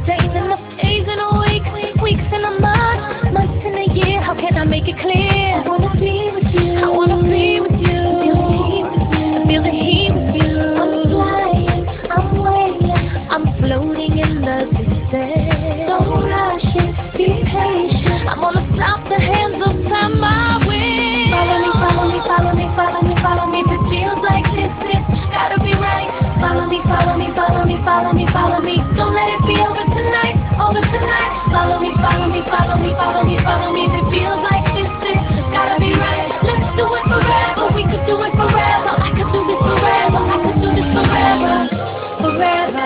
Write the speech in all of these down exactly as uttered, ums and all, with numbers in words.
days in a days in a week, weeks in a month, months in a year. How can I make it clear? I wanna be with you. I wanna be with you. Feel the heat with you. Feel the heat with you. I'm flying. I'm waiting. I'm floating in the distance. Don't rush it. Be patient. I'm gonna stop the hands of time my way. Follow me, follow me, follow me, follow me, follow me. If it feels like this, it's gotta be right. Follow me, follow me, follow me, follow me, follow me. Don't let it be over tonight, over tonight. Follow me, follow me, follow me, follow me, follow me. If it feels like this, it's gotta be right. Let's do it forever. We could do it forever. I could do this forever. I could do this forever, forever,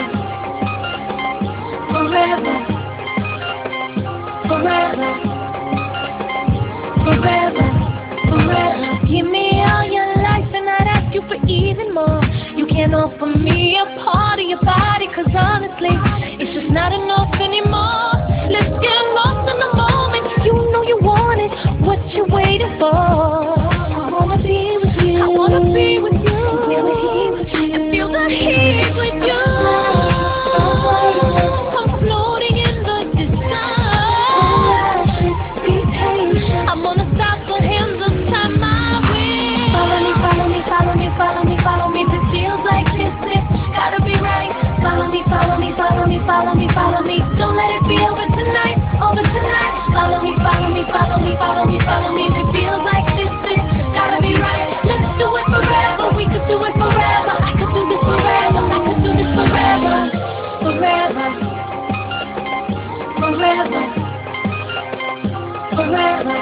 forever, forever, forever, forever. Give me all your life and I'd ask you for even more. You can't offer me a part of your body, cause honestly, it's just not enough anymore. Let's get lost in the moment. You know you want it. What you waiting for? I wanna be with you. I wanna be with you. Feel the heat with you. And feel the heat with you. I'm floating in the distance. Be patient. I'm gonna stop the hands of time my way. Follow me, follow me, follow me, follow me, follow me. If it feels like this, it's gotta be right. Follow me, follow me, follow me, follow me, follow me. Don't let it be over tonight, over tonight. Follow me, follow me, follow me, follow me, follow me. If it feels like this, it's gotta be right. Let's do it forever. We could do it forever. I could do this forever. I could do this forever, forever, forever, forever,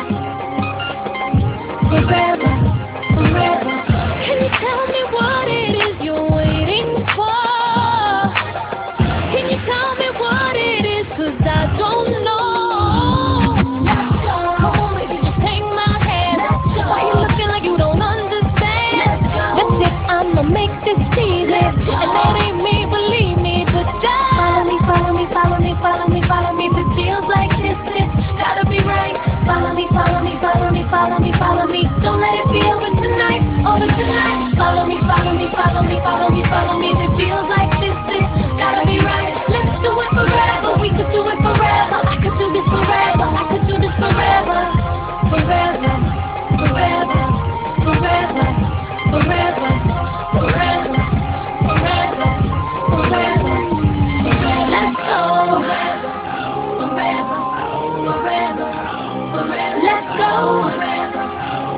forever, forever. Can you tell me what it is you're waiting for? Can you tell me what it is? Cause I don't know. Let's go. Come on, baby, just take my hand. Let's go. Why you looking like you don't understand? Let's go. That's it, I'ma make this easy. And that ain't me, believe me, but just follow me, follow me, follow me, follow me, follow me. If it feels like this, it's gotta be right. Follow me, follow me, follow me, follow me, follow me. Don't let it be over tonight, over tonight. Follow me, follow me, follow me, follow me, follow me. If it feels like this, it's gotta be right. Let's do it forever. We could do it forever. I could do this forever. I could do this forever, forever, forever, forever, forever, forever, forever, forever. Let's go. Forever, forever, forever. Let's go. Forever,